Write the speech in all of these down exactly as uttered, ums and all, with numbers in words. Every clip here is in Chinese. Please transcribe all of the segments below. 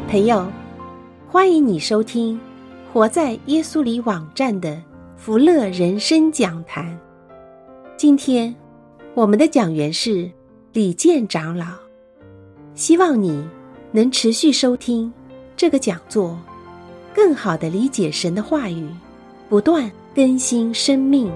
朋友，欢迎你收听活在耶稣里网站的福乐人生讲坛。今天我们的讲员是李健长老，希望你能持续收听这个讲座，更好地理解神的话语，不断更新生命。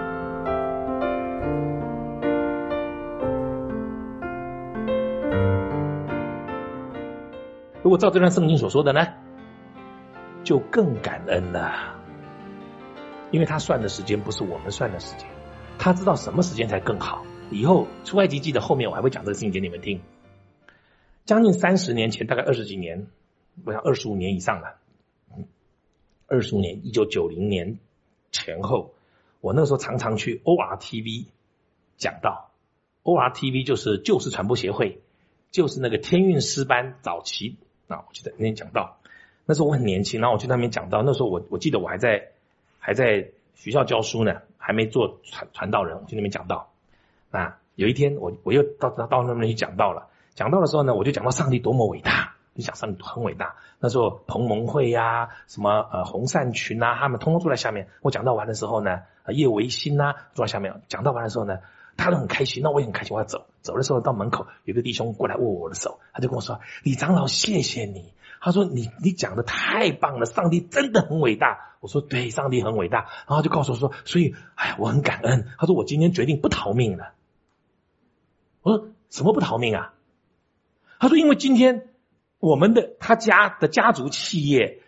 如果照这段圣经所说的呢，就更感恩了，因为他算的时间不是我们算的时间，他知道什么时间才更好。以后出埃及记的后面我还会讲这个事情给你们听。将近三十年前，大概二十几年，我想二十五年以上了，二十五年，一九九零年前后，我那个时候常常去 O R T V 讲道。 O R T V 就是旧式传播协会，就是那个天运诗班早期啊，我记得那天讲道，那时候我很年轻，然后我去那边讲道，那时候我我记得我还在还在学校教书呢，还没做传传道人，我去那边讲道。那有一天我我又到到那边去讲道了，讲道的时候呢，我就讲到上帝多么伟大，就讲上帝很伟大。那时候同盟会呀、啊，什么呃红善群啊，他们通通坐在下面。我讲到完的时候呢，呃叶维新啊坐在下面。讲到完的时候呢，他都很开心，那我也很开心，我要走。走的时候到门口，有个弟兄过来握我的手，他就跟我说：“李长老，谢谢你。”他说：“你你讲的太棒了，上帝真的很伟大。”我说：“对，上帝很伟大。”然后他就告诉我说：“所以，哎呀，我很感恩。”他说：“我今天决定不逃命了。”我说：“什么不逃命啊？”他说：“因为今天我们的他家的家族企业，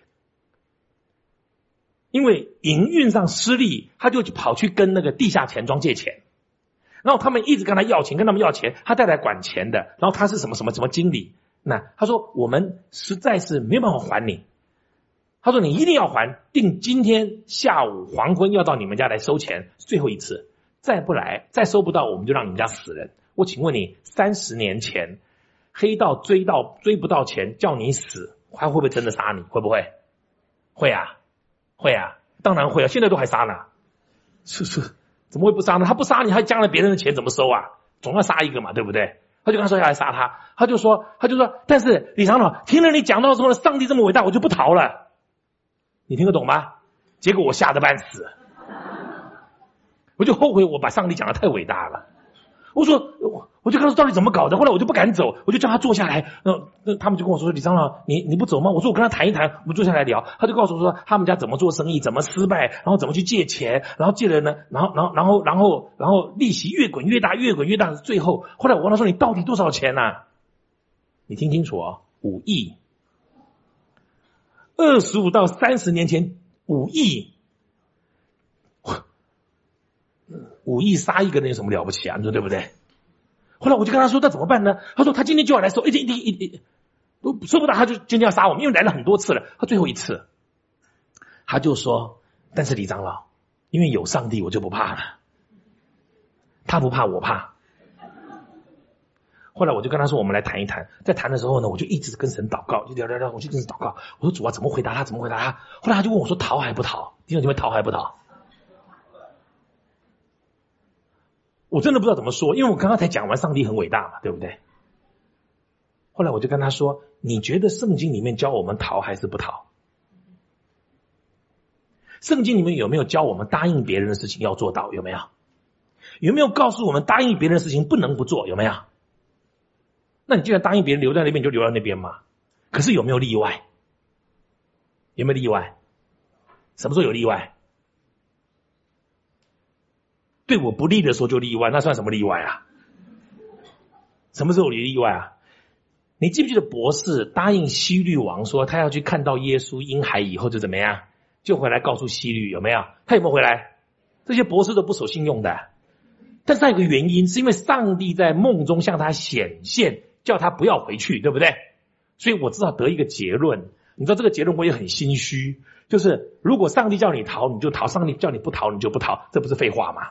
因为营运上失利，他就跑去跟那个地下钱庄借钱。然后他们一直跟他要钱，跟他们要钱，他带来管钱的，然后他是什么什么什么经理。那他说我们实在是没有办法还你，他说你一定要还，定今天下午黄昏要到你们家来收钱，最后一次，再不来再收不到我们就让你们家死人。我请问你，三十年前黑道追到追不到钱叫你死，他会不会真的杀你？会不会？会啊，会啊，当然会啊，现在都还杀呢。是是，怎么会不杀呢？他不杀你，他将来别人的钱怎么收啊？总要杀一个嘛，对不对？他就跟他说要来杀他，他就说他就说，但是李长老，听了你讲到说上帝这么伟大，我就不逃了。你听得懂吗？结果我吓得半死，我就后悔我把上帝讲得太伟大了。我说我就跟他说到底怎么搞的，后来我就不敢走，我就叫他坐下来。那那他们就跟我说：“李长老，你你不走吗？”我说：“我跟他谈一谈，我们坐下来聊。”他就告诉我说他们家怎么做生意，怎么失败，然后怎么去借钱，然后借了呢，然后然后然后然后然后利息越滚越大，越滚越大，最后后来我问他说：“你到底多少钱啊？”你听清楚哦，五亿，二十五到三十年前五亿。五亿杀一个人有什么了不起啊？你说对不对？后来我就跟他说：“那怎么办呢？”他说：“他今天就要来收，一定一定一定，都收不到他就今天要杀我们，因为来了很多次了。”他最后一次，他就说：“但是李长老，因为有上帝，我就不怕了。他不怕，我怕。”后来我就跟他说：“我们来谈一谈。”在谈的时候呢，我就一直跟神祷告，就聊聊聊，我就跟神祷告。我说：“主啊，怎么回答他？怎么回答他？”后来他就问我说：“逃还不逃？”弟兄姐妹，逃还不逃？我真的不知道怎么说，因为我刚刚才讲完上帝很伟大嘛，对不对？后来我就跟他说：“你觉得圣经里面教我们逃还是不逃？圣经里面有没有教我们答应别人的事情要做到？有没有？有没有告诉我们答应别人的事情不能不做？有没有？那你既然答应别人留在那边，你就留在那边嘛。可是有没有例外？有没有例外？什么时候有例外？对我不利的时候就例外，那算什么例外啊？什么时候有例外啊？你记不记得博士答应希律王说他要去看到耶稣婴孩以后就怎么样，就回来告诉希律，有没有？他有没有回来？这些博士都不守信用的。但是他有个原因，是因为上帝在梦中向他显现，叫他不要回去，对不对？所以我至少得一个结论。你知道这个结论我也很心虚，就是如果上帝叫你逃你就逃，上帝叫你不逃你就不逃，这不是废话吗？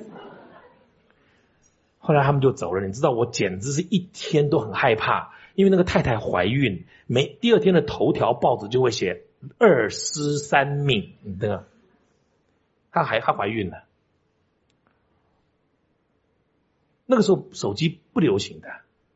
后来他们就走了，你知道我简直是一天都很害怕，因为那个太太怀孕，每第二天的头条报纸就会写二尸三命，你知道，她还她怀孕了。那个时候手机不流行的，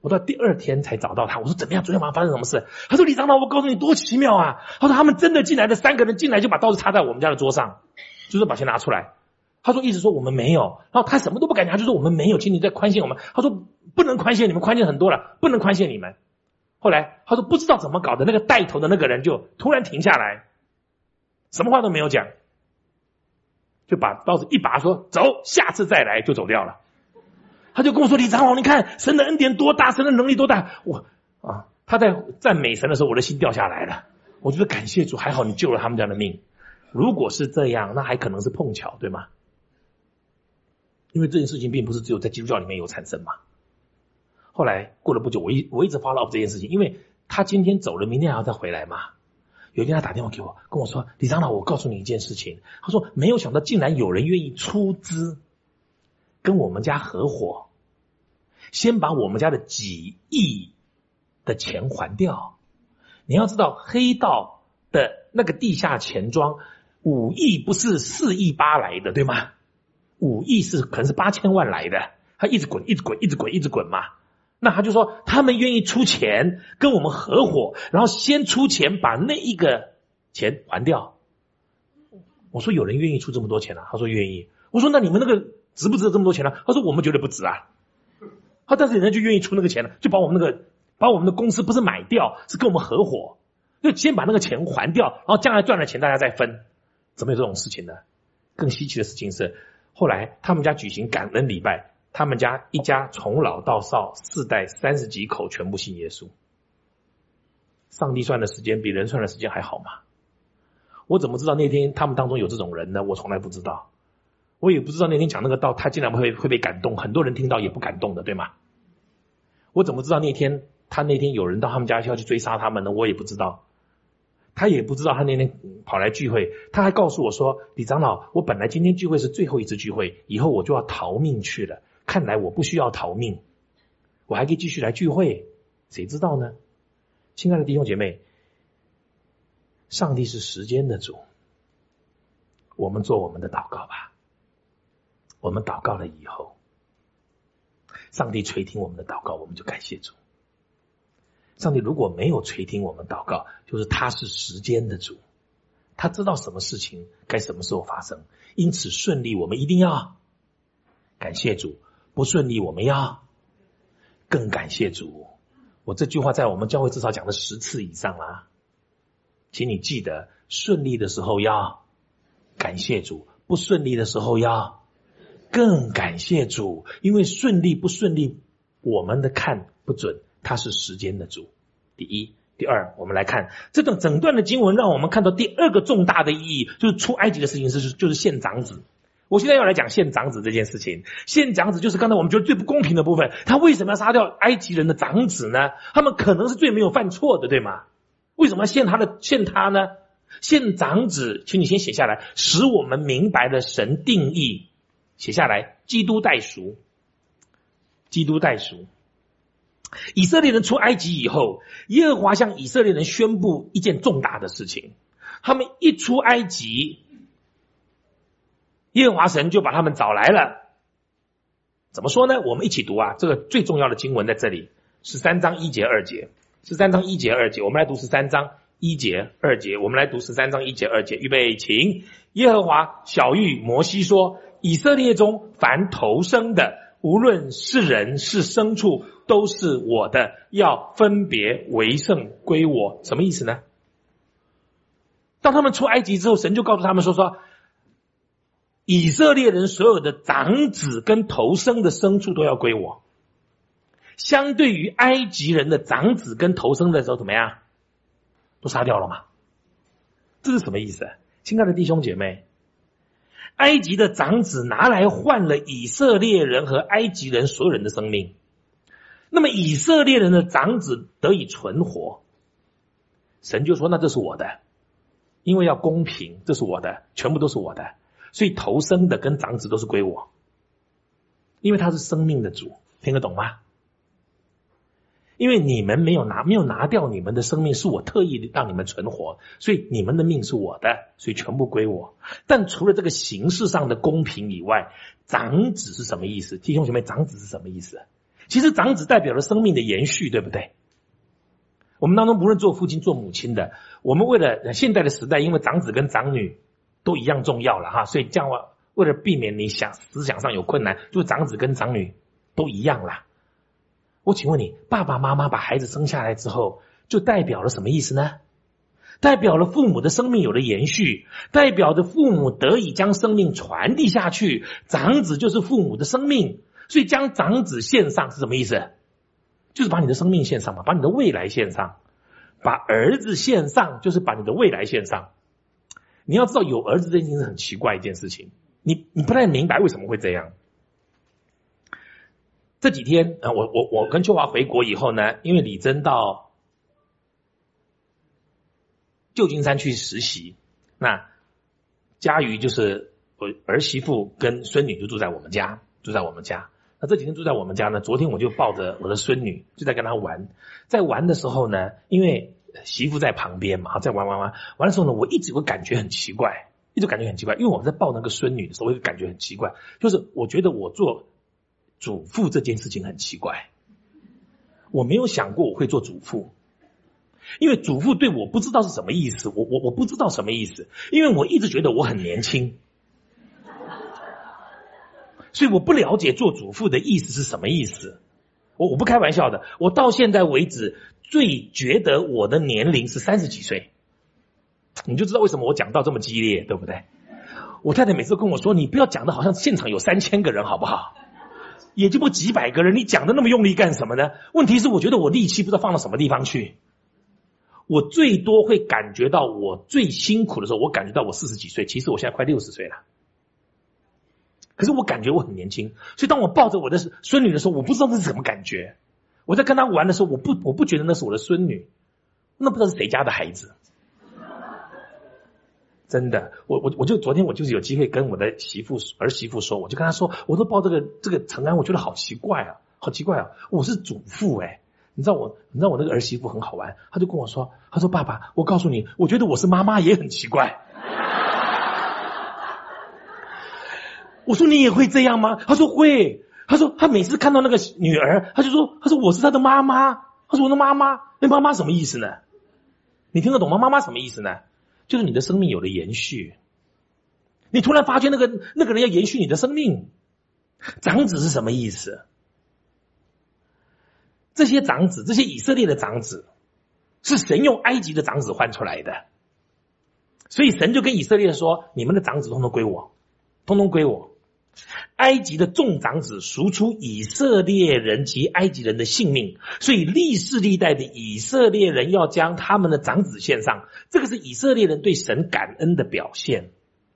我到第二天才找到他，我说怎么样？昨天晚上发生什么事？他说李长老，我告诉你多奇妙啊！他说他们真的进来的三个人进来就把刀子插在我们家的桌上，就说把钱拿出来。他说意思说我们没有，然后他什么都不敢讲，他就说我们没有，请你再宽限我们。他说不能宽限你们，宽限很多了，不能宽限你们。后来他说不知道怎么搞的，那个带头的那个人就突然停下来，什么话都没有讲，就把刀子一拔说走，下次再来，就走掉了。他就跟我说李长老，你看神的恩典多大，神的能力多大。我啊，他在赞美神的时候，我的心掉下来了。我觉得感谢主，还好你救了他们家的命。如果是这样，那还可能是碰巧，对吗？因为这件事情并不是只有在基督教里面有产生嘛。后来过了不久，我一我一直 follow up 这件事情，因为他今天走了，明天还要再回来嘛。有一天他打电话给我，跟我说李长老，我告诉你一件事情。他说没有想到竟然有人愿意出资跟我们家合伙，先把我们家的几亿的钱还掉。你要知道黑道的那个地下钱庄五亿不是四亿八来的，对吗？五亿是可能是八千万来的，他一直滚一直滚一直滚一直滚嘛。那他就说他们愿意出钱跟我们合伙，然后先出钱把那一个钱还掉。我说有人愿意出这么多钱啊？他说愿意。我说那你们那个值不值得这么多钱呢？他说我们觉得不值啊。他但是人家就愿意出那个钱了，就把我们那个把我们的公司不是买掉，是跟我们合伙，就先把那个钱还掉，然后将来赚了钱大家再分。怎么有这种事情呢？更稀奇的事情是，后来他们家举行感恩礼拜，他们家一家从老到少四代三十几口全部信耶稣。上帝算的时间比人算的时间还好吗？我怎么知道那天他们当中有这种人呢？我从来不知道。我也不知道那天讲那个道他竟然会会被感动，很多人听到也不感动的，对吗？我怎么知道那天他那天有人到他们家要去追杀他们呢？我也不知道。他也不知道他那天跑来聚会，他还告诉我说李长老，我本来今天聚会是最后一次聚会，以后我就要逃命去了，看来我不需要逃命，我还可以继续来聚会，谁知道呢？亲爱的弟兄姐妹，上帝是时间的主，我们做我们的祷告吧。我们祷告了以后，上帝垂听我们的祷告，我们就感谢主。上帝如果没有垂听我们祷告，就是他是时间的主，他知道什么事情该什么时候发生，因此顺利我们一定要感谢主，不顺利我们要更感谢主。我这句话在我们教会至少讲了十次以上啦，请你记得，顺利的时候要感谢主，不顺利的时候要更感谢主，因为顺利不顺利我们的看不准，他是时间的主。第一。第二，我们来看这段整段的经文，让我们看到第二个重大的意义，就是出埃及的事情是就是献长子。我现在要来讲献长子这件事情。献长子就是刚才我们觉得最不公平的部分，他为什么要杀掉埃及人的长子呢？他们可能是最没有犯错的，对吗？为什么要献他的献他呢？献长子，请你先写下来，使我们明白了神定义。写下来，基督代赎，基督代赎。以色列人出埃及以后，耶和华向以色列人宣布一件重大的事情。他们一出埃及，耶和华神就把他们找来了。怎么说呢？我们一起读啊，这个最重要的经文在这里，十三章一节二节，十三章一节二节，我们来读十三章一节二节，我们来读十三章一节二节，预备，请。耶和华晓谕摩西说，以色列中凡头生的，无论是人是牲畜，都是我的，要分别为圣归我。什么意思呢？当他们出埃及之后，神就告诉他们说说，以色列人所有的长子跟头生的牲畜都要归我。相对于埃及人的长子跟头生的时候怎么样？都杀掉了吗？这是什么意思？亲爱的弟兄姐妹，埃及的长子拿来换了以色列人和埃及人所有人的生命，那么以色列人的长子得以存活，神就说那这是我的，因为要公平，这是我的，全部都是我的，所以头生的跟长子都是归我，因为他是生命的主，听得懂吗？因为你们没有拿没有拿掉你们的生命，是我特意让你们存活，所以你们的命是我的，所以全部归我。但除了这个形式上的公平以外，长子是什么意思？弟兄姐妹，长子是什么意思？ 其实长子代表了生命的延续，对不对？我们当中不论做父亲做母亲的，我们为了现在的时代，因为长子跟长女都一样重要了哈，所以这样为了避免你想思想上有困难，就长子跟长女都一样啦。我请问你，爸爸妈妈把孩子生下来之后，就代表了什么意思呢？代表了父母的生命有了延续，代表着父母得以将生命传递下去。长子就是父母的生命，所以将长子献上是什么意思？就是把你的生命献上嘛，把你的未来献上。把儿子献上就是把你的未来献上。你要知道有儿子这件事情是很奇怪一件事情，你你不太明白为什么会这样。这几天呃，我我我跟秋华回国以后呢，因为李珍到旧金山去实习，那佳瑜就是我儿媳妇跟孙女就住在我们家，住在我们家。那这几天住在我们家呢，昨天我就抱着我的孙女就在跟她玩，在玩的时候呢，因为媳妇在旁边嘛，在玩玩玩玩的时候呢，我一直有个感觉很奇怪，一直感觉很奇怪，因为我在抱那个孙女的时候，我有个感觉很奇怪，就是我觉得我做主妇这件事情很奇怪，我没有想过我会做主妇。因为主妇对我不知道是什么意思，我我我不知道什么意思，因为我一直觉得我很年轻，所以我不了解做主妇的意思是什么意思。我我不开玩笑的，我到现在为止最觉得我的年龄是三十几岁，你就知道为什么我讲到这么激烈，对不对？我太太每次都跟我说，你不要讲的好像现场有三千个人好不好？也就不几百个人，你讲的那么用力干什么呢？问题是我觉得我力气不知道放到什么地方去。我最多会感觉到我最辛苦的时候，我感觉到我四十几岁，其实我现在快六十岁了。可是我感觉我很年轻，所以当我抱着我的孙女的时候，我不知道那是什么感觉。我在跟她玩的时候，我不我不觉得那是我的孙女，那不知道是谁家的孩子。真的，我我我就昨天我就是有机会跟我的媳妇儿媳妇说，我就跟她说，我都抱这个这个陈安，我觉得好奇怪啊，好奇怪啊，我是主妇哎。你知道我，你知道我那个儿媳妇很好玩，她就跟我说，她说爸爸，我告诉你，我觉得我是妈妈也很奇怪。我说你也会这样吗？她说会。她说她每次看到那个女儿，她就说，她说我是她的妈妈。她说我的妈妈，那妈妈什么意思呢？你听得懂吗？妈妈什么意思呢？就是你的生命有了延续，你突然发现那个那个人要延续你的生命。长子是什么意思？这些长子，这些以色列的长子，是神用埃及的长子换出来的。所以神就跟以色列说，你们的长子统统归我，统统归我。埃及的众长子赎出以色列人及埃及人的性命，所以历世历代的以色列人要将他们的长子献上，这个是以色列人对神感恩的表现。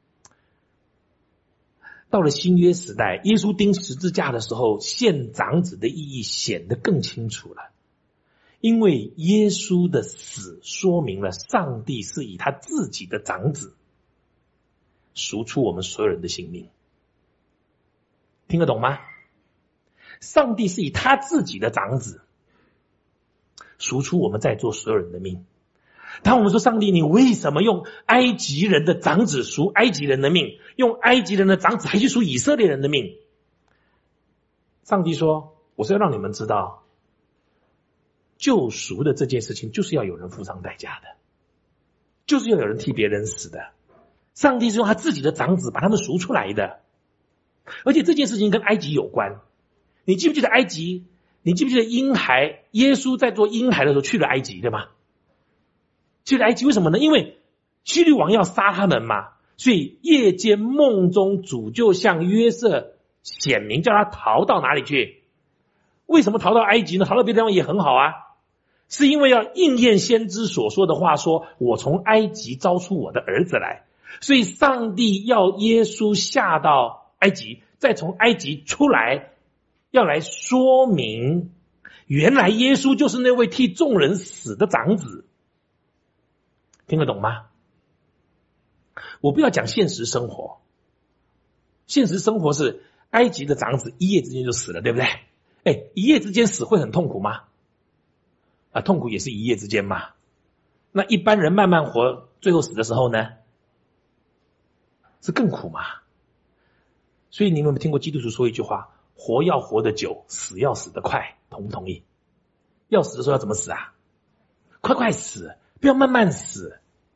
到了新约时代，耶稣钉十字架的时候，献长子的意义显得更清楚了。因为耶稣的死说明了上帝是以他自己的长子赎出我们所有人的性命。听得懂吗？上帝是以他自己的长子赎出我们在座所有人的命。当我们说上帝，你为什么用埃及人的长子赎埃及人的命，用埃及人的长子还去赎以色列人的命？上帝说，我是要让你们知道，救赎的这件事情就是要有人付上代价的，就是要有人替别人死的。上帝是用他自己的长子把他们赎出来的，而且这件事情跟埃及有关。你记不记得埃及？你记不记得婴孩？耶稣在做婴孩的时候去了埃及，对吗？去了埃及，为什么呢？因为希律王要杀他们嘛，所以夜间梦中主就向约瑟显明，叫他逃到哪里去？为什么逃到埃及呢？逃到别的地方也很好啊，是因为要应验先知所说的话，说我从埃及招出我的儿子来。所以上帝要耶稣下到埃及，再从埃及出来，要来说明原来耶稣就是那位替众人死的长子。听得懂吗？我不要讲现实生活，现实生活是埃及的长子一夜之间就死了，对不对？哎，一夜之间死会很痛苦吗？啊，痛苦也是一夜之间嘛。那一般人慢慢活，最后死的时候呢，是更苦嘛。所以你们有没有听过基督徒说一句话： 活要活得久，死要死得快，同不同意？要死的时候要怎么死啊？快快死，不要慢慢死。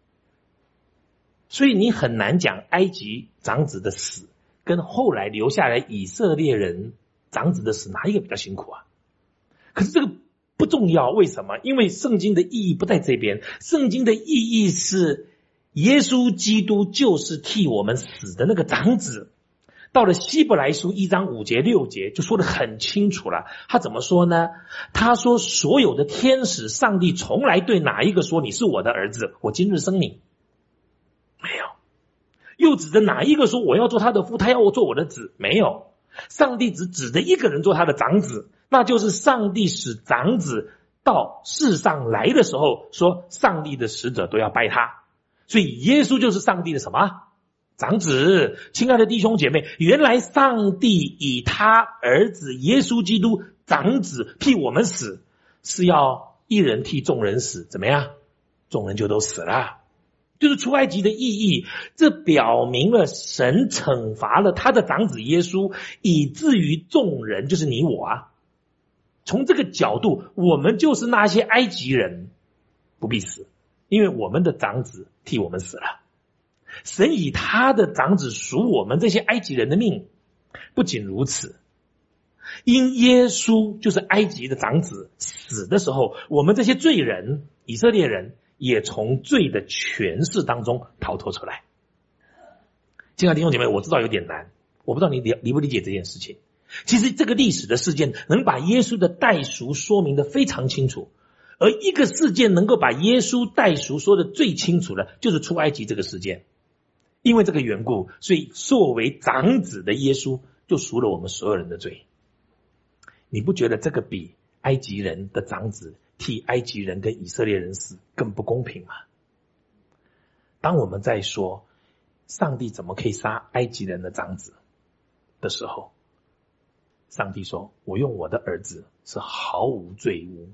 所以你很难讲埃及长子的死跟后来留下来以色列人长子的死哪一个比较辛苦啊？可是这个不重要，为什么？因为圣经的意义不在这边，圣经的意义是耶稣基督就是替我们死的那个长子。到了希伯来书一章五节六节就说得很清楚了，他怎么说呢？他说所有的天使，上帝从来对哪一个说你是我的儿子，我今日生你？没有。又指着哪一个说我要做他的父，他要我做我的子？没有。上帝只指着一个人做他的长子，那就是上帝使长子到世上来的时候，说上帝的使者都要拜他。所以耶稣就是上帝的什么？长子。亲爱的弟兄姐妹，原来上帝以他儿子耶稣基督长子替我们死，是要一人替众人死，怎么样？众人就都死了。就是出埃及的意义，这表明了神惩罚了他的长子耶稣，以至于众人，就是你我啊。从这个角度，我们就是那些埃及人不必死，因为我们的长子替我们死了。神以他的长子赎我们这些埃及人的命。不仅如此，因耶稣就是埃及的长子死的时候，我们这些罪人以色列人也从罪的权势当中逃脱出来。亲爱的弟兄姐妹，我知道有点难，我不知道你理不理解这件事情。其实这个历史的事件能把耶稣的代赎说明得非常清楚，而一个事件能够把耶稣代赎说得最清楚的，就是出埃及这个事件。因为这个缘故，所以作为长子的耶稣就赎了我们所有人的罪。你不觉得这个比埃及人的长子替埃及人跟以色列人死更不公平吗？当我们在说上帝怎么可以杀埃及人的长子的时候，上帝说我用我的儿子是毫无罪污，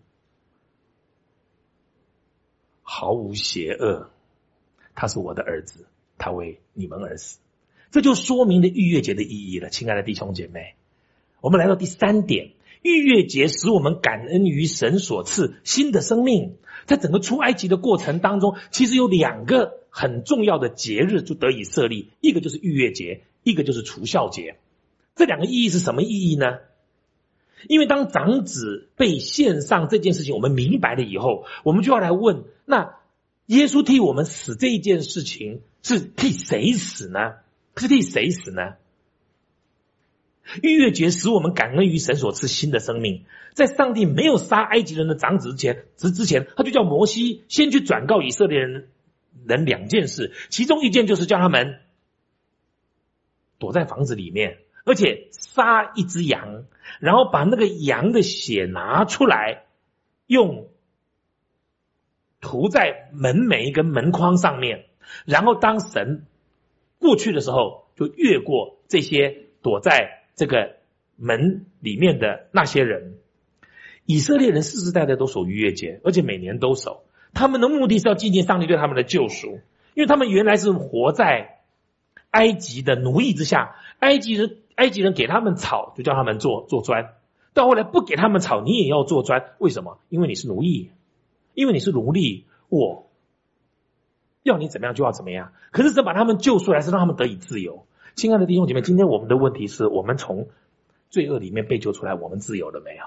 毫无邪恶，他是我的儿子，他为你们而死。这就说明了逾越节的意义了。亲爱的弟兄姐妹，我们来到第三点，逾越节使我们感恩于神所赐新的生命。在整个出埃及的过程当中，其实有两个很重要的节日就得以设立，一个就是逾越节，一个就是除酵节。这两个意义是什么意义呢？因为当长子被献上这件事情我们明白了以后，我们就要来问，那耶稣替我们死这一件事情是替谁死呢？是替谁死呢？逾越节使我们感恩于神所赐新的生命。在上帝没有杀埃及人的长子之前之前他就叫摩西先去转告以色列人人两件事，其中一件就是叫他们躲在房子里面，而且杀一只羊，然后把那个羊的血拿出来，用涂在门楣跟门框上面，然后当神过去的时候，就越过这些躲在这个门里面的那些人。以色列人世世代代都守逾越节，而且每年都守。他们的目的是要纪念上帝对他们的救赎，因为他们原来是活在埃及的奴役之下，埃及人埃及人给他们草就叫他们做做砖，到后来不给他们草你也要做砖，为什么？因为你是奴役，因为你是奴隶，我要你怎么样就要怎么样。可是神把他们救出来，是让他们得以自由。亲爱的弟兄姐妹，今天我们的问题是，我们从罪恶里面被救出来，我们自由了没有？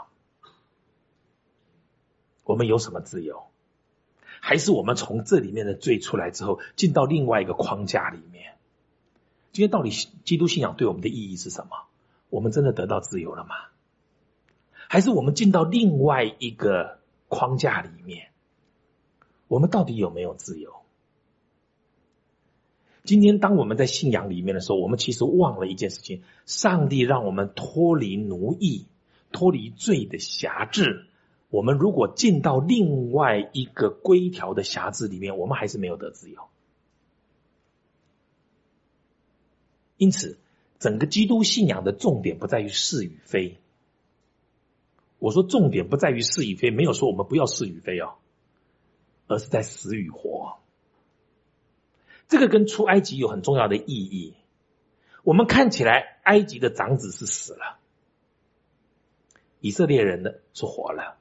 我们有什么自由？还是我们从这里面的罪出来之后，进到另外一个框架里面？今天到底基督信仰对我们的意义是什么？我们真的得到自由了吗？还是我们进到另外一个框架里面？我们到底有没有自由？今天当我们在信仰里面的时候，我们其实忘了一件事情，上帝让我们脱离奴役，脱离罪的辖制。我们如果进到另外一个规条的辖制里面，我们还是没有得自由。因此整个基督信仰的重点不在于是与非。我说重点不在于是与非，没有说我们不要是与非哦，而是在死与活。这个跟出埃及有很重要的意义。我们看起来埃及的长子是死了， 以色列人呢是活了。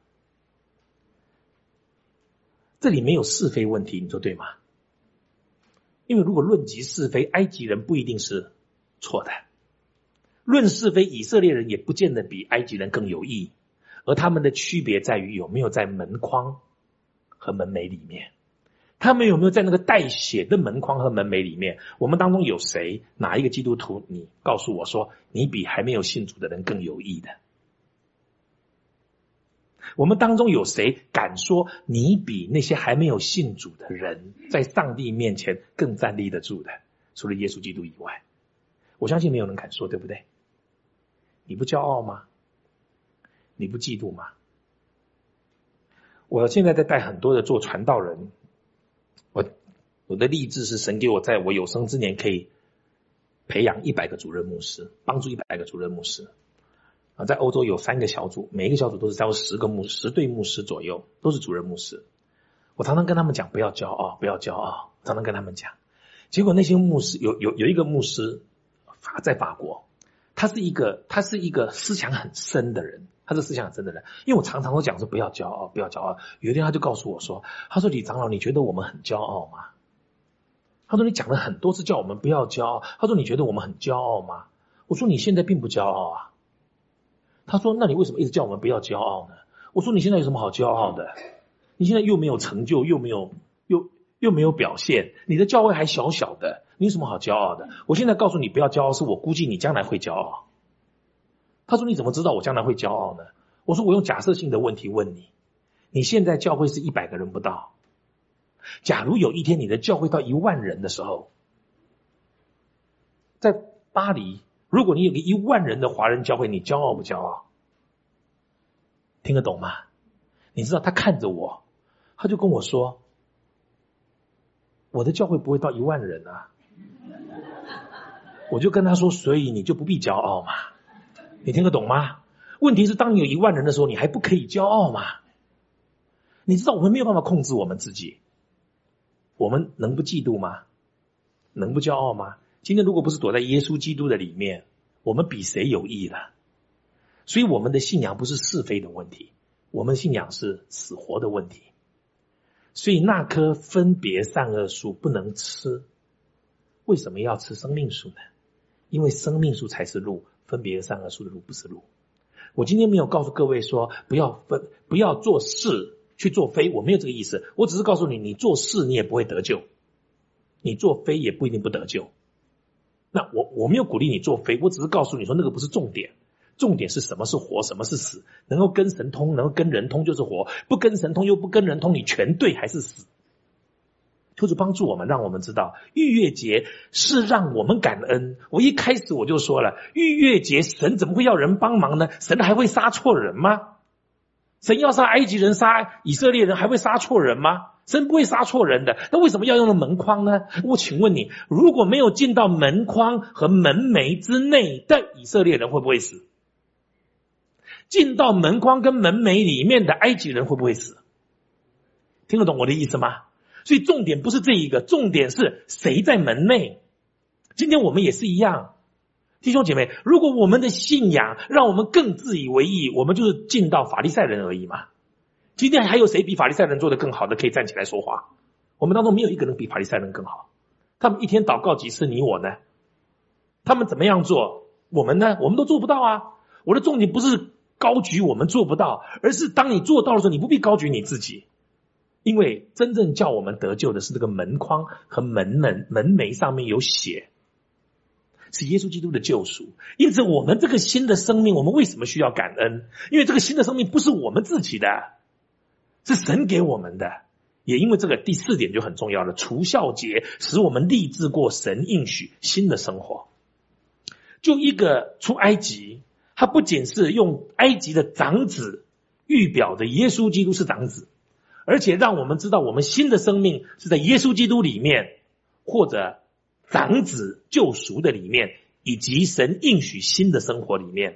这里没有是非问题，你说对吗？因为如果论及是非，埃及人不一定是错的，论是非，以色列人也不见得比埃及人更有义，而他们的区别在于有没有在门框和门楣里面，他们有没有在那个带血的门框和门楣里面。我们当中有谁，哪一个基督徒，你告诉我说你比还没有信主的人更有义的？我们当中有谁敢说你比那些还没有信主的人在上帝面前更站立得住的？除了耶稣基督以外，我相信没有人敢说，对不对？你不骄傲吗？你不嫉妒吗？我现在在带很多的做传道人，我我的立志是神给我在我有生之年可以培养一百个主任牧师，帮助一百个主任牧师。啊，在欧洲有三个小组，每一个小组都是超过十个牧十对牧师左右，都是主任牧师。我常常跟他们讲不要骄傲，不要骄傲，常常跟他们讲。结果那些牧师有有有一个牧师法在法国，他是一个他是一个思想很深的人，他是思想很深的人。因为我常常都讲说不要骄傲，不要骄傲。有一天他就告诉我说，他说李长老，你觉得我们很骄傲吗？他说你讲了很多次叫我们不要骄傲，他说你觉得我们很骄傲吗？我说你现在并不骄傲啊。他说那你为什么一直叫我们不要骄傲呢？我说你现在有什么好骄傲的？你现在又没有成就，又没有又又没有表现，你的教会还小小的，你有什么好骄傲的？我现在告诉你不要骄傲，是我估计你将来会骄傲。他说你怎么知道我将来会骄傲呢？我说我用假设性的问题问你，你现在教会是一百个人不到，假如有一天你的教会到一万人的时候，在巴黎，如果你有个一万人的华人教会，你骄傲不骄傲？听得懂吗？你知道他看着我，他就跟我说，我的教会不会到一万人啊。我就跟他说，所以你就不必骄傲嘛。你听得懂吗？问题是当你有一万人的时候，你还不可以骄傲吗？你知道我们没有办法控制我们自己，我们能不嫉妒吗？能不骄傲吗？今天如果不是躲在耶稣基督的里面，我们比谁有益了？所以我们的信仰不是是非的问题，我们信仰是死活的问题。所以那棵分别善恶树不能吃，为什么要吃生命树呢？因为生命树才是路，分别善恶树的路不是路。我今天没有告诉各位说不要分不要做是去做非，我没有这个意思，我只是告诉你，你做是你也不会得救，你做非也不一定不得救。那我我没有鼓励你做非，我只是告诉你说那个不是重点，重点是什么是活，什么是死。能够跟神通，能够跟人通就是活，不跟神通又不跟人通，你全对还是死。求主帮助我们，让我们知道逾越节是让我们感恩。我一开始我就说了，逾越节神怎么会要人帮忙呢？神还会杀错人吗？神要杀埃及人，杀以色列人，还会杀错人吗？神不会杀错人的，那为什么要用门框呢？我请问你，如果没有进到门框和门楣之内的以色列人会不会死？进到门框跟门楣里面的埃及人会不会死？听得懂我的意思吗？所以重点不是这一个，重点是谁在门内。今天我们也是一样，弟兄姐妹，如果我们的信仰让我们更自以为意，我们就是进到法利赛人而已嘛。今天还有谁比法利赛人做得更好的可以站起来说话？我们当中没有一个人比法利赛人更好。他们一天祷告几次，你我呢？他们怎么样做，我们呢？我们都做不到啊。我的重点不是高举我们做不到，而是当你做到的时候，你不必高举你自己。因为真正叫我们得救的是这个门框和门门门楣上面有血，是耶稣基督的救赎。因此我们这个新的生命，我们为什么需要感恩？因为这个新的生命不是我们自己的，是神给我们的。也因为这个第四点就很重要了，除酵节使我们立志过神应许新的生活。就一个出埃及，他不仅是用埃及的长子预表的耶稣基督是长子，而且让我们知道我们新的生命是在耶稣基督里面，或者长子救赎的里面，以及神应许新的生活里面。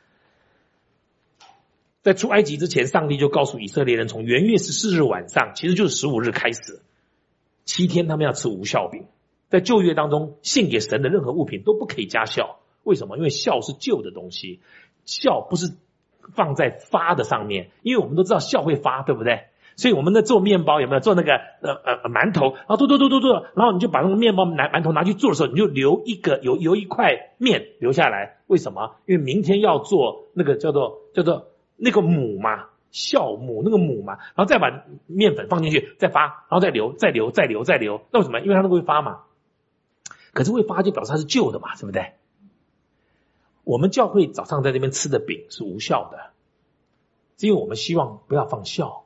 在出埃及之前，上帝就告诉以色列人，从元月十四日晚上，其实就是十五日开始，七天他们要吃无酵饼。在旧约当中，献给神的任何物品都不可以加酵。为什么？因为酵是旧的东西，酵不是放在发的上面，因为我们都知道酵会发，对不对？所以我们在做面包有没有做那个呃呃馒头，然后做做做做做，然后你就把那个面包拿馒头拿去做的时候，你就留一个有留一块面留下来，为什么？因为明天要做那个叫做叫做那个母嘛，酵母那个母嘛，然后再把面粉放进去，再发，然后再留再留再留再留，那为什么？因为它那个会发嘛。可是会发就表示它是旧的嘛，对不对？我们教会早上在这边吃的饼是无酵的，是因为我们希望不要放酵。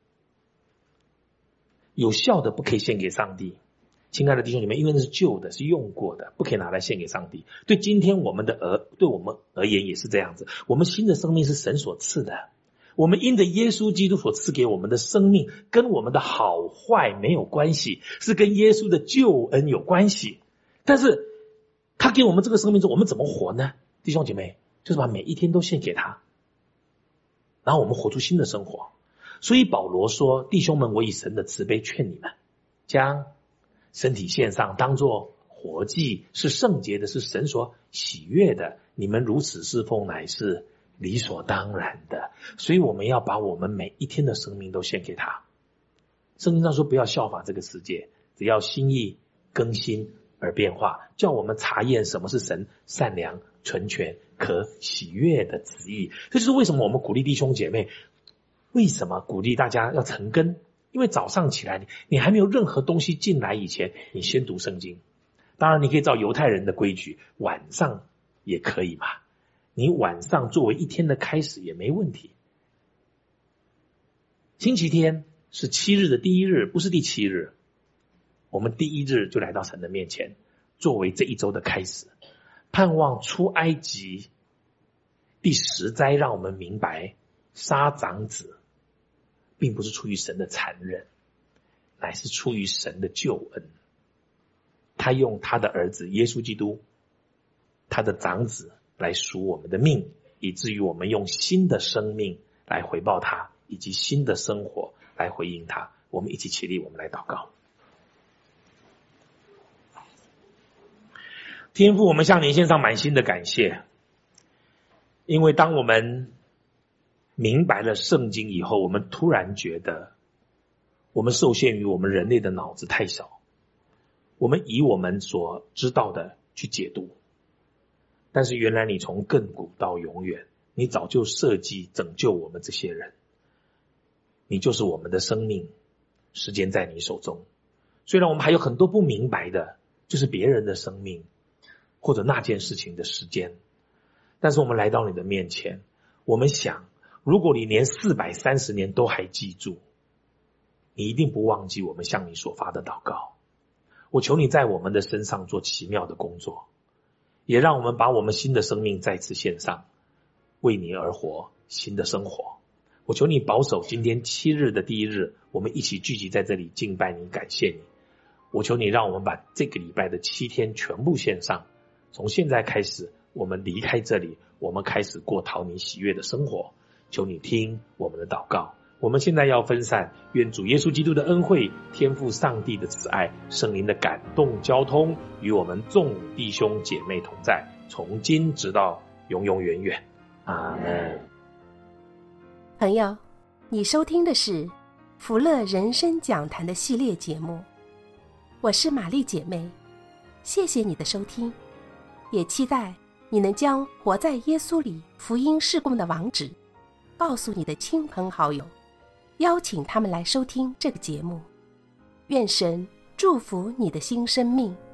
有效的不可以献给上帝，亲爱的弟兄姐妹，因为那是旧的，是用过的，不可以拿来献给上帝。对今天我们的而对我们而言也是这样子，我们新的生命是神所赐的，我们因着耶稣基督所赐给我们的生命，跟我们的好坏没有关系，是跟耶稣的救恩有关系。但是他给我们这个生命之后，我们怎么活呢？弟兄姐妹，就是把每一天都献给他，然后我们活出新的生活。所以保罗说，弟兄们，我以神的慈悲劝你们，将身体献上，当作活祭，是圣洁的，是神所喜悦的，你们如此侍奉乃是理所当然的。所以我们要把我们每一天的生命都献给他。圣经上说，不要效法这个世界，只要心意更新而变化，叫我们查验什么是神善良纯全可喜悦的旨意。这就是为什么我们鼓励弟兄姐妹，为什么鼓励大家要晨更？因为早上起来你你还没有任何东西进来以前，你先读圣经。当然你可以照犹太人的规矩，晚上也可以嘛，你晚上作为一天的开始也没问题。星期天是七日的第一日，不是第七日，我们第一日就来到神的面前，作为这一周的开始，盼望出埃及第十灾让我们明白，杀长子并不是出于神的残忍，乃是出于神的救恩。他用他的儿子耶稣基督，他的长子来赎我们的命，以至于我们用新的生命来回报他，以及新的生活来回应他。我们一起起立，我们来祷告。天父，我们向您献上满心的感谢，因为当我们明白了圣经以后，我们突然觉得我们受限于我们人类的脑子太小，我们以我们所知道的去解读。但是原来你从亘古到永远，你早就设计拯救我们这些人，你就是我们的生命，时间在你手中。虽然我们还有很多不明白的，就是别人的生命或者那件事情的时间，但是我们来到你的面前，我们想，如果你连四百三十年都还记住，你一定不忘记我们向你所发的祷告。我求你在我们的身上做奇妙的工作，也让我们把我们新的生命再次献上，为你而活新的生活。我求你保守今天七日的第一日，我们一起聚集在这里敬拜你，感谢你。我求你让我们把这个礼拜的七天全部献上，从现在开始我们离开这里，我们开始过讨你喜悦的生活。求你听我们的祷告。我们现在要分散，愿主耶稣基督的恩惠、天父上帝的慈爱、圣灵的感动交通与我们众弟兄姐妹同在，从今直到永永远远。阿们。 朋友，你收听的是福乐人生讲坛的系列节目，我是玛丽姐妹，谢谢你的收听，也期待你能将活在耶稣里福音事工的网址告诉你的亲朋好友，邀请他们来收听这个节目。愿神祝福你的新生命。